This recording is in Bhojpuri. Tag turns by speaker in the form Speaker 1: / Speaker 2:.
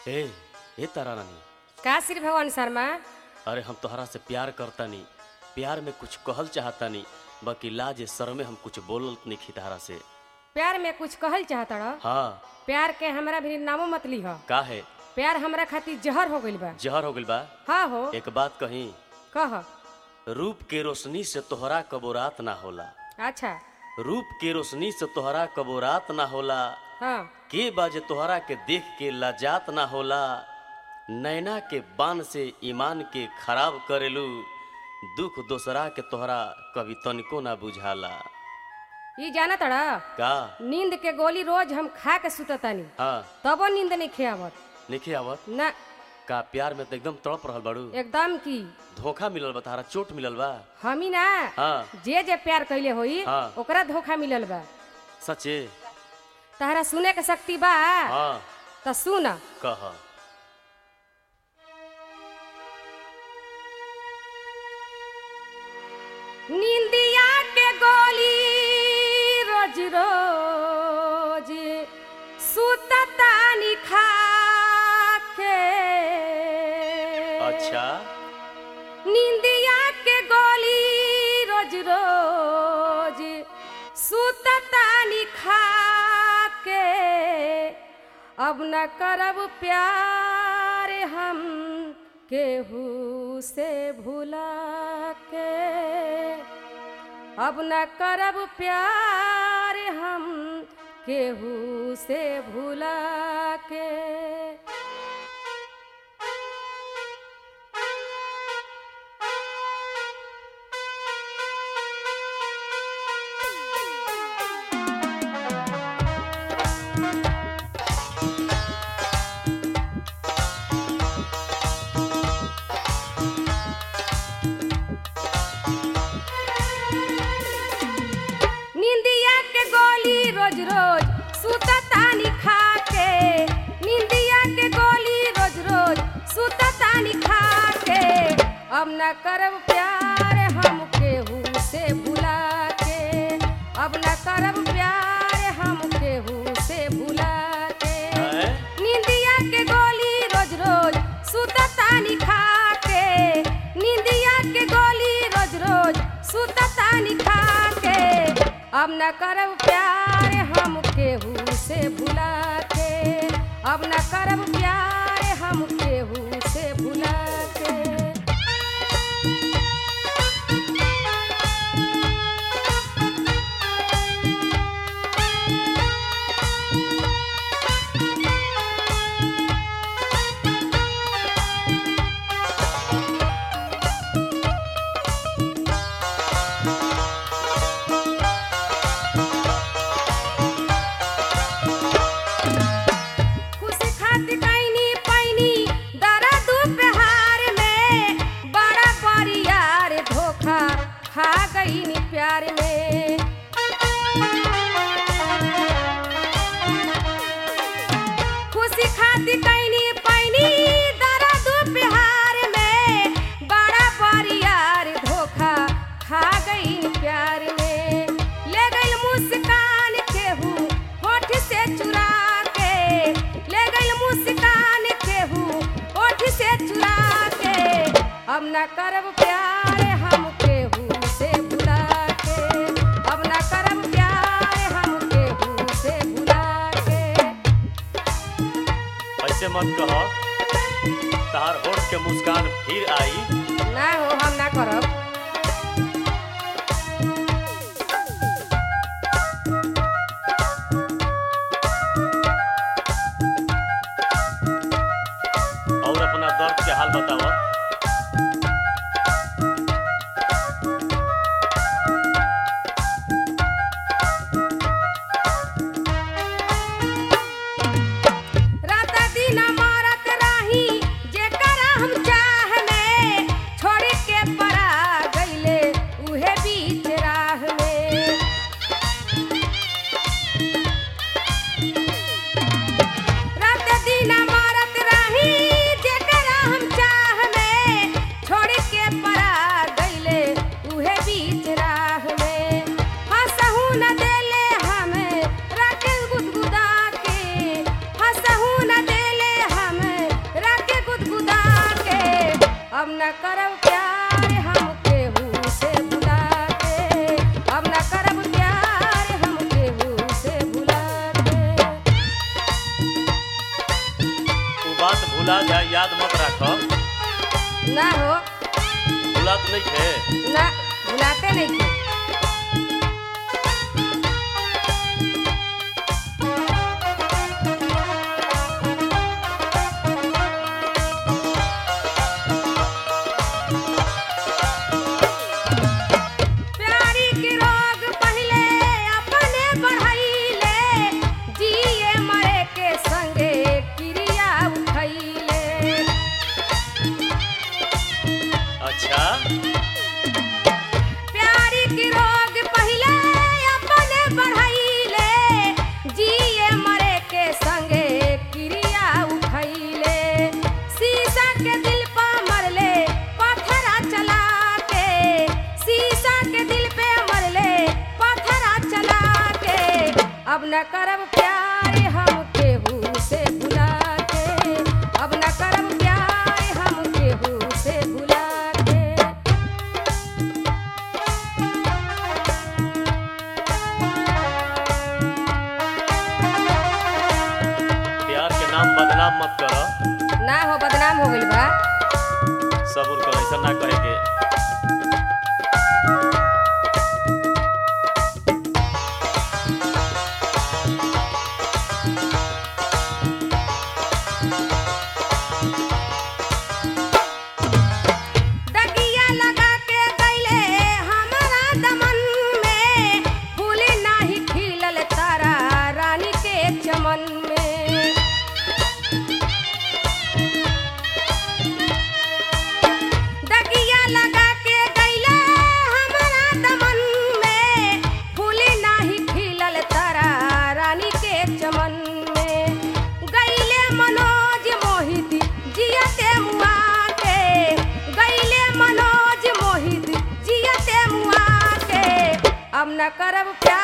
Speaker 1: ए तारा रानी।
Speaker 2: का श्री भगवान शर्मा?
Speaker 1: अरे हम तोहरा से प्यार करतानी, प्यार में कुछ कहल चाहतानी, बाकी लाज शर्मे हम कुछ बोलत नहीं खितारा से।
Speaker 2: प्यार में कुछ कहल चाहता रह?
Speaker 1: हाँ।
Speaker 2: प्यार के हमरा भी नामो मत ली ह।
Speaker 1: का है?
Speaker 2: प्यार हमरा खातिर जहर हो गइल बा।
Speaker 1: जहर हो गइल बा?
Speaker 2: हाँ हो।
Speaker 1: एक बात कही,
Speaker 2: कह।
Speaker 1: रूप के रोशनी से तोहरा कबो रात ना होला।
Speaker 2: अच्छा।
Speaker 1: रूप के रोशनी से तोहरा कबो रात ना होला।
Speaker 2: हाँ।
Speaker 1: के बाजे तोहरा के देख के लजात ना होला। नैना के बान से ईमान के खराब करेलू, दुख दोसरा के तोहरा कभी तनिको ना बुझाला।
Speaker 2: ये जाना तड़ा?
Speaker 1: का?
Speaker 2: नींद के गोली रोज हम खा के सुततानी।
Speaker 1: हाँ।
Speaker 2: तबो नींद नहीं खेआवत।
Speaker 1: नहीं आवत
Speaker 2: ना।
Speaker 1: का प्यार में तो एकदम तड़प रहल बाड़ू।
Speaker 2: एकदम की
Speaker 1: धोखा मिलल बा, तारा चोट मिलल बा।
Speaker 2: हमी ना।
Speaker 1: हाँ।
Speaker 2: जे जे प्यार कैले होई
Speaker 1: हाँ।
Speaker 2: ओकरा धोखा मिलल बा।
Speaker 1: सचे?
Speaker 2: तहरा सुने के शक्ति बा?
Speaker 1: हाँ।
Speaker 2: त सुन।
Speaker 1: कह।
Speaker 2: नींदिया के गोली रोज रोज सुततानी खा के।
Speaker 1: अच्छा।
Speaker 2: नींदिया के गोली रोज रोज सुततानी खा के। अब न करब प्यार हम केहू से भुला के। अब न करब प्यार हम केहू से भुला के। रोज रोज सुततानी खा के। नींदिया के गोली रोज रोज सुततानी खा के। अब न करब प्यार हम केहू से भुला के। अब न करब प्यार हम केहू से भुला के। नींदिया के गोली रोज रोज सुततानी खा के। नींदिया के गोली रोज रोज सुततानी खा के। अब न करब प्यार हम केहू से भुला के। अब न करब प्यार हम केहू से भुला के। खा गई नी प्यार में। खुशी खाती कैनी पैनी दर्द प्यार में। बड़ा परियार धोखा खा गई नी प्यार में। ले गई मुस्कान केहू होठ से चुरा के। ले गई मुस्कान केहू होठ से चुरा के। अब न करब प्यार हम केहू से भुला के। अब न करब प्यार हम केहू से भुला के।
Speaker 1: ऐसे मत कह, तार होठ के मुस्कान फिर आई।
Speaker 2: ना हो, हम ना करब।
Speaker 1: और अपना दर्द के हाल बतावा।
Speaker 2: जेकरा हम चाह में छोड़ के परा करब प्यार हम केहू से भुला के, अब न करब प्यार हम केहू से भुला के।
Speaker 1: वो बात भुला जाए याद मत रख।
Speaker 2: ना हो,
Speaker 1: भुलात नहीं थे।
Speaker 2: ना भुलाते नहीं थे। प्यारी की रोग पहले अपने बढ़ैले, जिए मरे के संगे क्रिया उठैले।
Speaker 1: अच्छा
Speaker 2: प्यारी की रोग पहले अपने बढ़ैले, जिए मरे के संगे क्रिया उठैले। शीशा के दिल पे मरले पत्थरा चला के, शीशा के दिल पे मरले पत्थरा चला के। अब न करब प्यार हम केहू से भुला के, अब न करब प्यार हम केहू से भुला के।
Speaker 1: प्यार के नाम बदनाम मत कर।
Speaker 2: ना हो, बदनाम हो गइल बा।
Speaker 1: सब्र कर, ऐसा ना कहे के।
Speaker 2: दगिया लगा के गइले हमारा दमन में, फूल नाही खिलल तारा रानी के चमन में। दगिया लगा के गइले हमारा दमन में, फूल नाही खिलल तारा रानी के चमन में। गइले मनोज मोहित जियते मुआ के, गइले मनोज मोहित जियते मुआ के। अब न करब प्यार